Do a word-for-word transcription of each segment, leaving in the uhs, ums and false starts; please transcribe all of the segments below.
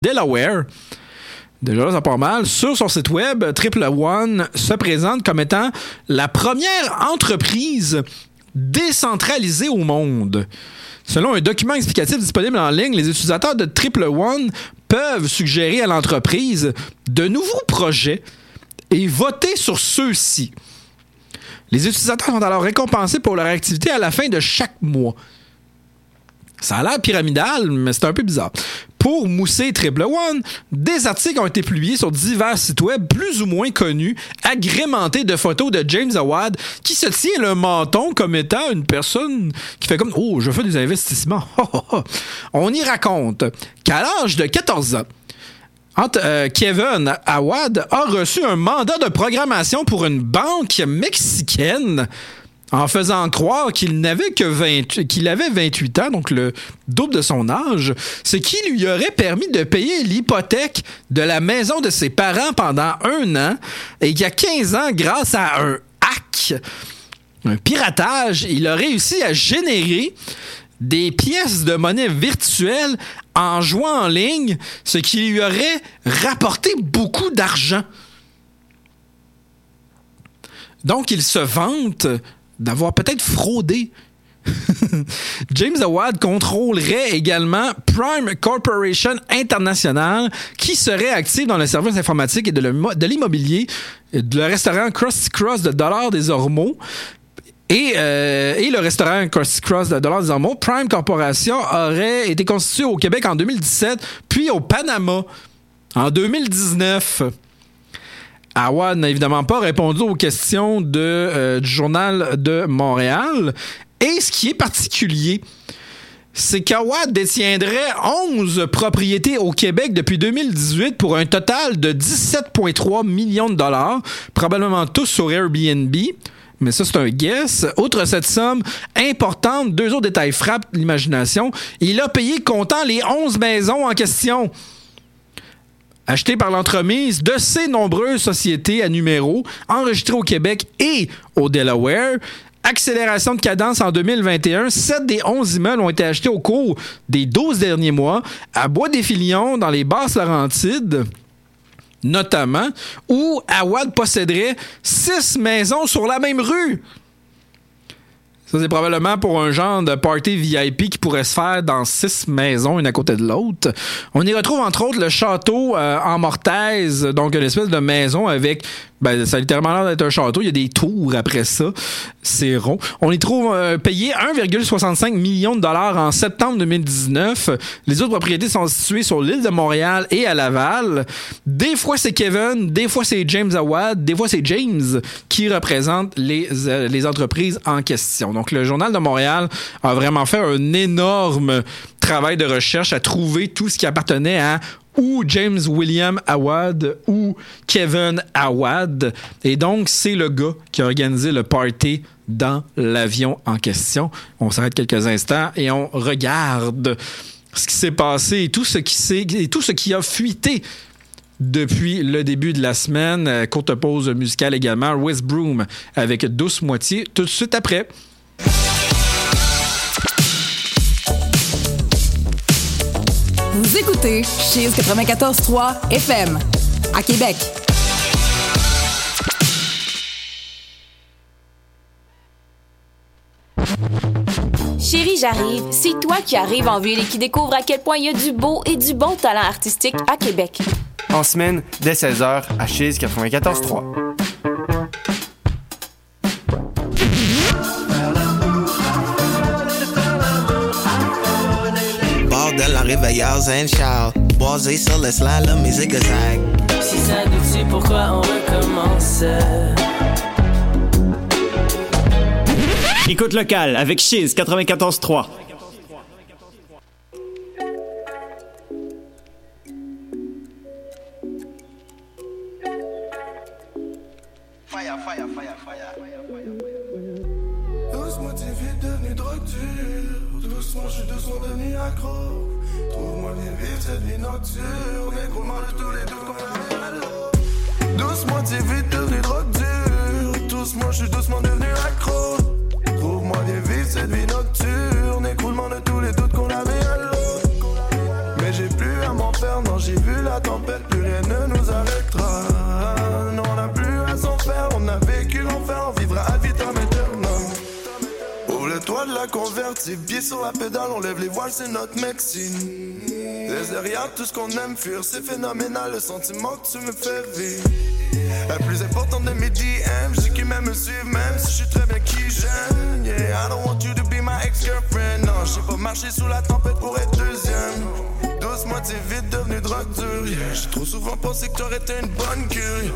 Delaware. Déjà, ça part mal. Sur son site web, Triple One se présente comme étant la première entreprise décentralisée au monde. Selon un document explicatif disponible en ligne, les utilisateurs de Triple One peuvent suggérer à l'entreprise de nouveaux projets et voter sur ceux-ci. Les utilisateurs sont alors récompensés pour leur activité à la fin de chaque mois. Ça a l'air pyramidal, mais c'est un peu bizarre. Pour mousser Triple One, des articles ont été publiés sur divers sites web plus ou moins connus, agrémentés de photos de James Awad, qui se tient le menton comme étant une personne qui fait comme « Oh, je fais des investissements. » On y raconte qu'à l'âge de quatorze ans, Entre, euh, Kevin Awad a reçu un mandat de programmation pour une banque mexicaine en faisant croire qu'il n'avait que vingt, qu'il avait vingt-huit ans, donc le double de son âge, ce qui lui aurait permis de payer l'hypothèque de la maison de ses parents pendant un an, et qu'il y a quinze ans, grâce à un hack, un piratage, il a réussi à générer des pièces de monnaie virtuelle en jouant en ligne, ce qui lui aurait rapporté beaucoup d'argent. Donc, il se vante d'avoir peut-être fraudé. James Awad contrôlerait également Prime Corporation International, qui serait active dans le service informatique et de, le, de l'immobilier, le restaurant Krusty Krust de Dollars des Ormeaux. Et, euh, et le restaurant Krusty Krust de Dollars des Ormeaux. Prime Corporation aurait été constitué au Québec en deux mille dix-sept, puis au Panama en deux mille dix-neuf. Awad n'a évidemment pas répondu aux questions de, euh, du Journal de Montréal. Et ce qui est particulier, c'est qu'Awad détiendrait onze propriétés au Québec depuis deux mille dix-huit pour un total de dix-sept virgule trois millions de dollars, probablement tous sur Airbnb. Mais ça, c'est un guess. Outre cette somme importante, deux autres détails frappent l'imagination. Il a payé comptant les onze maisons en question, achetées par l'entremise de ces nombreuses sociétés à numéro, enregistrées au Québec et au Delaware. Accélération de cadence en deux mille vingt et un, sept des onze immeubles ont été achetés au cours des douze derniers mois à Bois-des-Filions, dans les Basses-Laurentides, notamment, où Awad posséderait six maisons sur la même rue. Ça, c'est probablement pour un genre de party V I P qui pourrait se faire dans six maisons, une à côté de l'autre. On y retrouve, entre autres, le château euh, en Mortaise, donc une espèce de maison avec... Ben, ça a littéralement l'air d'être un château. Il y a des tours après ça. C'est rond. On y trouve euh, payé un virgule soixante-cinq million de dollars en septembre deux mille dix-neuf. Les autres propriétés sont situées sur l'île de Montréal et à Laval. Des fois, c'est Kevin. Des fois, c'est James Awad. Des fois, c'est James qui représente les, euh, les entreprises en question. Donc, le Journal de Montréal a vraiment fait un énorme travail de recherche à trouver tout ce qui appartenait à ou James William Awad ou Kevin Awad. Et donc, c'est le gars qui a organisé le party dans l'avion en question. On s'arrête quelques instants et on regarde ce qui s'est passé et tout ce qui, s'est, et tout ce qui a fuité depuis le début de la semaine. Courte pause musicale également. West Broom avec Douce Moitié tout de suite après. Vous écoutez Chiz quatre-vingt-quatorze trois F M à Québec. Chérie, j'arrive. C'est toi qui arrives en ville et qui découvre à quel point il y a du beau et du bon talent artistique à Québec. En semaine, dès seize heures, à Chiz quatre-vingt-quatorze trois. Bordel en réveilleur zen Charles. Boisé sur le slide, la musique zague. Si ça nous tue, pourquoi on recommence? Écoute locale avec Chiz quatre-vingt-quatorze trois. Fire, fire, fire, fire. Doucement, t'es vite devenu drogue dure. Doucement, je suis doucement devenu accro. Trouve-moi bien vivre cette vie nocturne. Et comment de tous les deux qu'on avait à l'eau. Doucement, t'es vite devenu drogue dure. Doucement, je suis doucement devenu accro. Trouve-moi bien vivre cette vie nocturne. Écoulement de tous les doutes qu'on avait à l'eau. Mais j'ai plus à m'en faire, non, j'y tempête, plus rien ne nous arrêtera. Non, on n'a plus à s'en faire, on a vécu l'enfer, on vivra ad vitam aeternam. Ouvre le toit de la convertie, pieds sur la pédale, on lève les voiles, c'est notre médecine. Laisse derrière tout ce qu'on aime fuir, c'est phénoménal, le sentiment que tu me fais vivre. La plus importante de mes D M, je dis qu'ils m'aiment me suivre, même si je suis très bien qui j'aime. Yeah, I don't want you to be my ex-girlfriend. Non, je sais pas marcher sous la tempête pour être deuxième. Douce-moi, t'es vite devenu drogue dure. Yeah, j'ai trop souvent pensé que t'aurais été une bonne cure.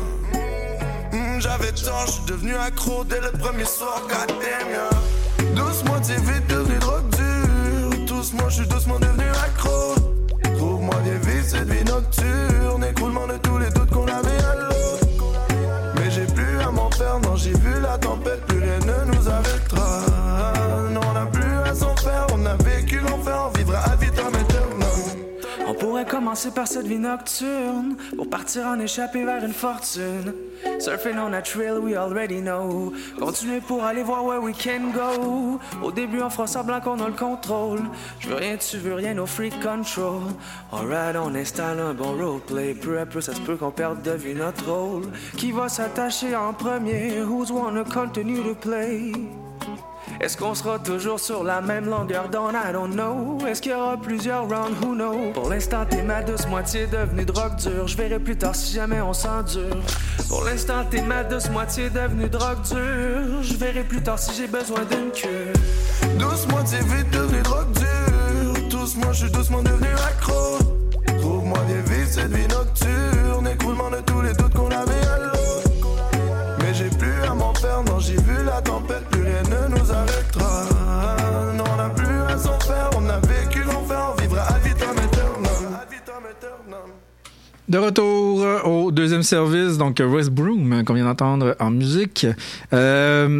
Mm, j'avais tort, je suis devenu accro dès le premier soir. God damn, yeah. Douce-moi, t'es vite devenu drogue dure. Doucement, je suis doucement devenu accro. Trouve-moi bien vite cette vie nocturne. Écroulement de tous les doutes qu'on avait à l'autre. Mais j'ai plus à m'en faire, non, j'ai vu la tempête, plus rien ne nous arrêtera. Non, on n'a plus à s'en faire, on a vécu l'enfer, on vivra ad vitam aeternam. On pourrait commencer par cette vie nocturne pour partir en échapper vers une fortune. Surfing on a trail we already know. Continuer pour aller voir where we can go. Au début on fera semblant qu'on a le contrôle. Je veux rien, tu veux rien, no free control. Alright, on installe un bon roleplay. Peu à peu ça se peut qu'on perde de vue notre rôle. Qui va s'attacher en premier? Who's wanna continue to play? Est-ce qu'on sera toujours sur la même longueur d'onde? I don't know. Est-ce qu'il y aura plusieurs rounds? Who knows? Pour l'instant, t'es ma douce moitié devenue drogue dure. Je verrai plus tard si jamais on s'endure. Pour l'instant, t'es ma douce moitié devenue drogue dure. Je verrai plus tard si j'ai besoin d'une cure. Douce moitié vite devenue drogue dure. Doucement, je suis doucement devenu accro. Trouve-moi bien vite cette vie nocturne. Écroulement de tous les doutes qu'on avait à l'autre. Mais j'ai plus à m'en faire, non, j'ai vu la tempête, plus rien ne nous arrêtera. Non, on n'a plus à s'en faire, on a vécu l'enfer, on vivra ad vitam aeternam. Ad vitam aeternam. De retour au deuxième service, donc West Broom, qu'on vient d'entendre en musique. Euh...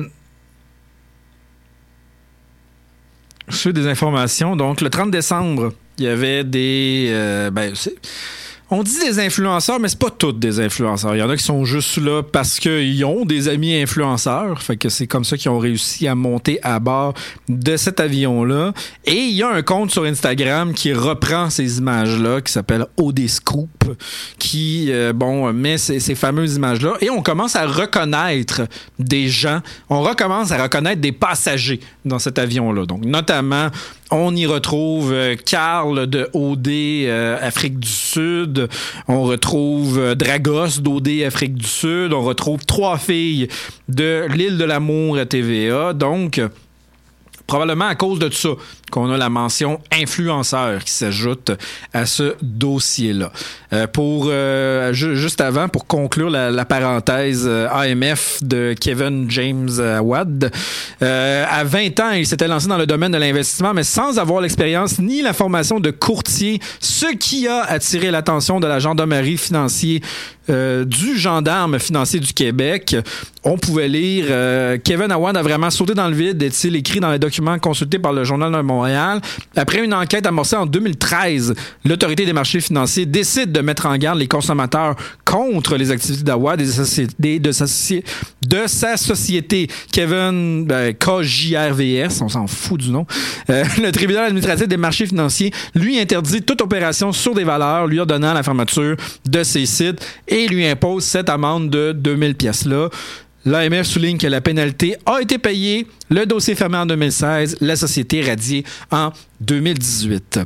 Je fais des informations. Donc, le trente décembre, il y avait des... Euh, ben, c'est... On dit des influenceurs, mais c'est pas tous des influenceurs. Il y en a qui sont juste là parce qu'ils ont des amis influenceurs. Fait que c'est comme ça qu'ils ont réussi à monter à bord de cet avion-là. Et il y a un compte sur Instagram qui reprend ces images-là, qui s'appelle O D Scoop, qui, euh, bon, met ces, ces fameuses images-là. Et on commence à reconnaître des gens. On recommence à reconnaître des passagers dans cet avion-là. Donc, notamment... On y retrouve Carl de O D euh, Afrique du Sud. On retrouve euh, Dragos d'O D Afrique du Sud. On retrouve trois filles de l'Île de l'Amour à T V A. Donc, probablement à cause de ça qu'on a la mention influenceur qui s'ajoute à ce dossier-là. Euh, pour euh, ju- juste avant, pour conclure la, la parenthèse euh, A M F de Kevin James Awad, euh, à vingt ans, il s'était lancé dans le domaine de l'investissement, mais sans avoir l'expérience ni la formation de courtier, ce qui a attiré l'attention de la gendarmerie financière euh, du gendarme financier du Québec. On pouvait lire euh, Kevin Awad a vraiment sauté dans le vide, est-il écrit dans les documents consultés par le Journal de Montréal. Après une enquête amorcée en deux mille treize, l'Autorité des marchés financiers décide de mettre en garde les consommateurs contre les activités d'Awad et de sa, de, de, sa, de sa société Kevin ben, K J R V S, on s'en fout du nom. Euh, le tribunal administratif des marchés financiers lui interdit toute opération sur des valeurs, lui ordonnant la fermeture de ses sites et lui impose cette amende de deux mille piastres-là. L'A M F souligne que la pénalité a été payée, le dossier fermé en deux mille seize, la société radiée en deux mille dix-huit.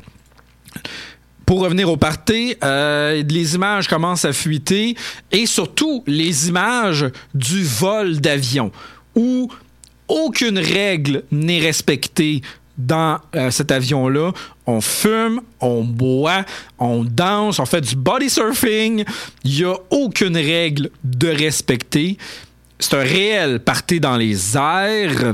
Pour revenir au party, euh, les images commencent à fuiter et surtout les images du vol d'avion où aucune règle n'est respectée dans euh, cet avion-là. On fume, on boit, on danse, on fait du body surfing. Il n'y a aucune règle de respecter. C'est un réel party dans les airs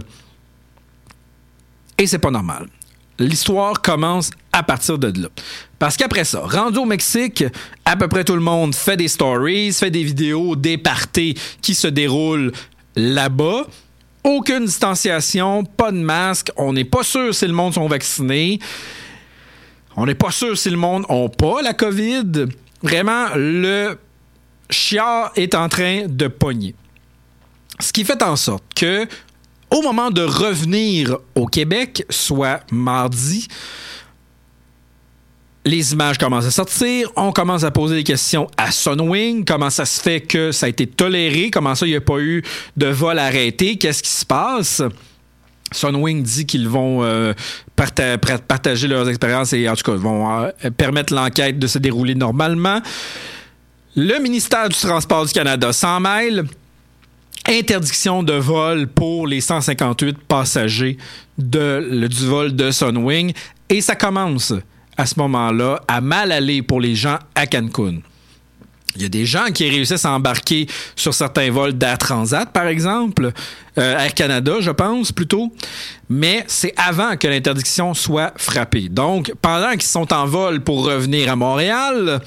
et c'est pas normal. L'histoire commence à partir de là. Parce qu'après ça, rendu au Mexique, à peu près tout le monde fait des stories, fait des vidéos, des parties qui se déroulent là-bas. Aucune distanciation, pas de masque, on n'est pas sûr si le monde sont vaccinés. On n'est pas sûr si le monde n'a pas la COVID. Vraiment, le chiard est en train de pogner. Ce qui fait en sorte que, au moment de revenir au Québec, soit mardi, Les images commencent à sortir, on commence à poser des questions à Sunwing, comment ça se fait que ça a été toléré, comment ça il n'y a pas eu de vol arrêté, qu'est-ce qui se passe? Sunwing dit qu'ils vont euh, parta- partager leurs expériences et en tout cas vont euh, permettre l'enquête de se dérouler normalement. Le ministère du Transport du Canada s'en mêle. Interdiction de vol pour les cent cinquante-huit passagers de, le, du vol de Sunwing. Et ça commence à ce moment-là à mal aller pour les gens à Cancun. Il y a des gens qui réussissent à embarquer sur certains vols d'Air Transat, par exemple, euh, Air Canada, je pense, plutôt, mais c'est avant que l'interdiction soit frappée. Donc, pendant qu'ils sont en vol pour revenir à Montréal,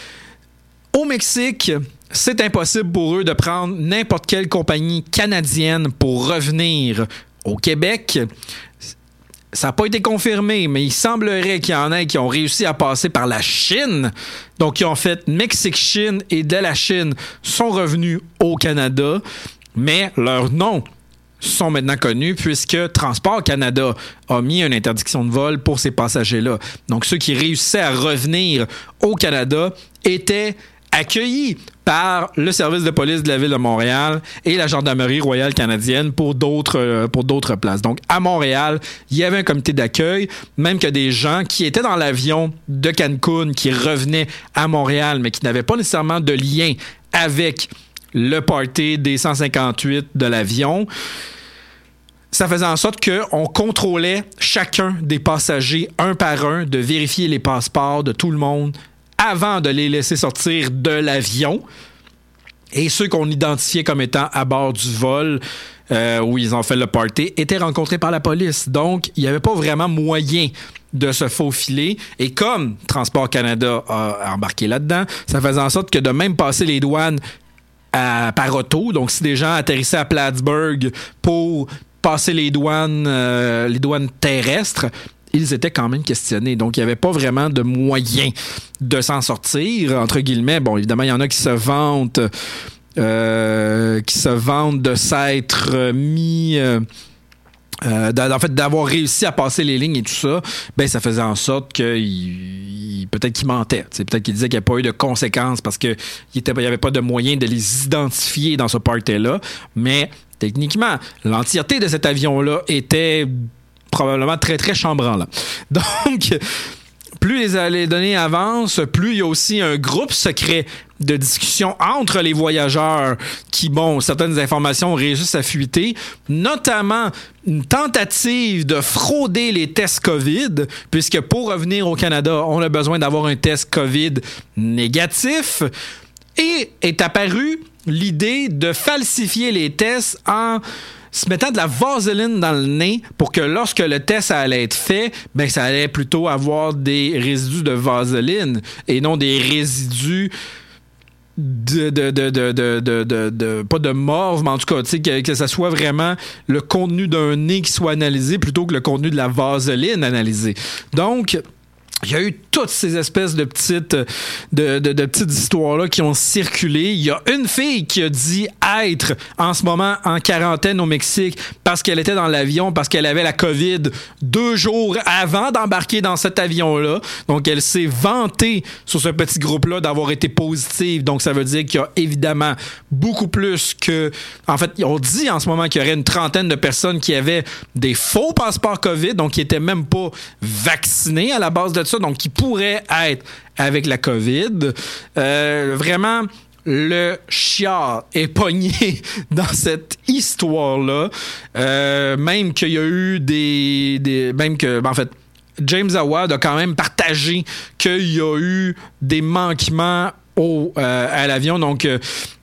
au Mexique, c'est impossible pour eux de prendre n'importe quelle compagnie canadienne pour revenir au Québec. Ça n'a pas été confirmé, mais il semblerait qu'il y en ait qui ont réussi à passer par la Chine. Donc, qui ont fait Mexique-Chine et de la Chine sont revenus au Canada. Mais leurs noms sont maintenant connus puisque Transport Canada a mis une interdiction de vol pour ces passagers-là. Donc, ceux qui réussissaient à revenir au Canada étaient accueillis par le service de police de la Ville de Montréal et la Gendarmerie royale canadienne pour d'autres, euh, pour d'autres places. Donc, à Montréal, il y avait un comité d'accueil, même que des gens qui étaient dans l'avion de Cancun, qui revenaient à Montréal, mais qui n'avaient pas nécessairement de lien avec le party des cent cinquante-huit de l'avion. Ça faisait en sorte qu'on contrôlait chacun des passagers un par un, de vérifier les passeports de tout le monde avant de les laisser sortir de l'avion. Et ceux qu'on identifiait comme étant à bord du vol euh, où ils ont fait le party étaient rencontrés par la police. Donc, il n'y avait pas vraiment moyen de se faufiler. Et comme Transport Canada a embarqué là-dedans, ça faisait en sorte que de même passer les douanes à, par auto, donc si des gens atterrissaient à Plattsburgh pour passer les douanes, euh, les douanes terrestres, ils étaient quand même questionnés. Donc, il n'y avait pas vraiment de moyen de s'en sortir, entre guillemets. Bon, évidemment, il y en a qui se vantent, euh, qui se vantent de s'être mis... Euh, euh, en fait, d'avoir réussi à passer les lignes et tout ça. Ben, ça faisait en sorte que il, il, peut-être qu'ils mentaient. T'sais, peut-être qu'ils disaient qu'il n'y avait pas eu de conséquences parce qu'il n'y avait pas de moyen de les identifier dans ce party-là. Mais, techniquement, l'entièreté de cet avion-là était... probablement très, très chambranlant. Donc, plus les, les données avancent, plus il y a aussi un groupe secret de discussion entre les voyageurs qui, bon, certaines informations réussissent à fuiter, notamment une tentative de frauder les tests COVID, puisque pour revenir au Canada, on a besoin d'avoir un test COVID négatif. Et est apparue l'idée de falsifier les tests en se mettant de la vaseline dans le nez pour que lorsque le test allait être fait, ben ça allait plutôt avoir des résidus de vaseline et non des résidus de, de, de, de, de, de, de, de pas de morve, mais en tout cas, tu sais, que, que ça soit vraiment le contenu d'un nez qui soit analysé plutôt que le contenu de la vaseline analysé. Donc, il y a eu toutes ces espèces de petites, de, de, de petites histoires-là qui ont circulé. Il y a une fille qui a dit être en ce moment en quarantaine au Mexique parce qu'elle était dans l'avion, parce qu'elle avait la COVID deux jours avant d'embarquer dans cet avion-là. Donc, elle s'est vantée sur ce petit groupe-là d'avoir été positive. Donc, ça veut dire qu'il y a évidemment beaucoup plus que... En fait, on dit en ce moment qu'il y aurait une trentaine de personnes qui avaient des faux passeports COVID, donc qui n'étaient même pas vaccinés à la base de ça, donc qui pourrait être avec la COVID. Euh, vraiment, le chiard est pogné dans cette histoire-là. Euh, même qu'il y a eu des... des même que, en fait, James Awad a quand même partagé qu'il y a eu des manquements au, euh, à l'avion. Donc... Euh,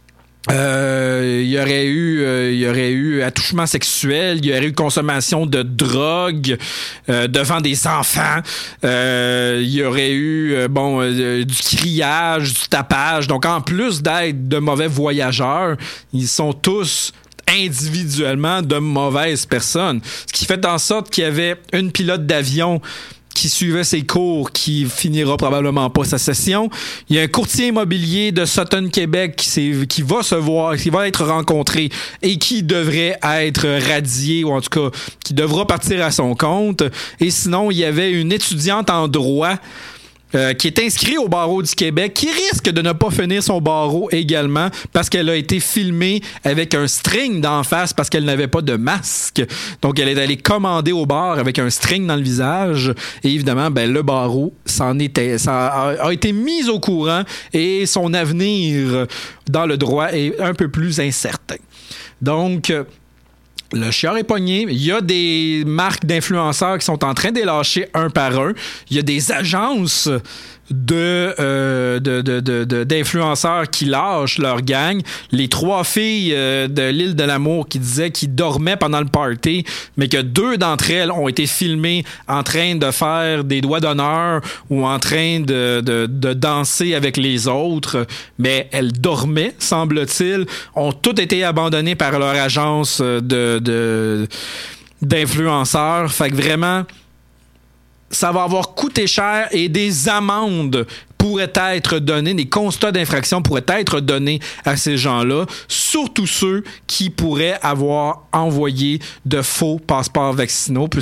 Euh, il y aurait eu euh, il y aurait eu attouchement sexuel, il y aurait eu consommation de drogue euh, devant des enfants, euh, il y aurait eu euh, bon euh, du criage, du tapage. Donc en plus d'être de mauvais voyageurs, ils sont tous individuellement de mauvaises personnes, ce qui fait en sorte qu'il y avait une pilote d'avion qui suivait ses cours, qui finira probablement pas sa session. Il y a un courtier immobilier de Sutton, Québec, qui, s'est, qui va se voir, qui va être rencontré et qui devrait être radié, ou en tout cas, qui devra partir à son compte. Et sinon, il y avait une étudiante en droit euh, qui est inscrit au barreau du Québec, qui risque de ne pas finir son barreau également parce qu'elle a été filmée avec un string d'en face parce qu'elle n'avait pas de masque. Donc, elle est allée commander au bar avec un string dans le visage. Et évidemment, ben, le barreau s'en était, ça a, a été mis au courant et son avenir dans le droit est un peu plus incertain. Donc, le chiard est pogné. Il y a des marques d'influenceurs qui sont en train de les lâcher un par un. Il y a des agences de, euh, de, de, de, de, d'influenceurs qui lâchent leur gang. Les trois filles euh, de l'île de l'amour qui disaient qu'ils dormaient pendant le party, mais que deux d'entre elles ont été filmées en train de faire des doigts d'honneur ou en train de, de, de danser avec les autres, mais elles dormaient, semble-t-il, ont toutes été abandonnées par leur agence de, de, d'influenceurs. Fait que vraiment, ça va avoir coûté cher et des amendes pourraient être données, des constats d'infraction pourraient être donnés à ces gens-là, surtout ceux qui pourraient avoir envoyé de faux passeports vaccinaux,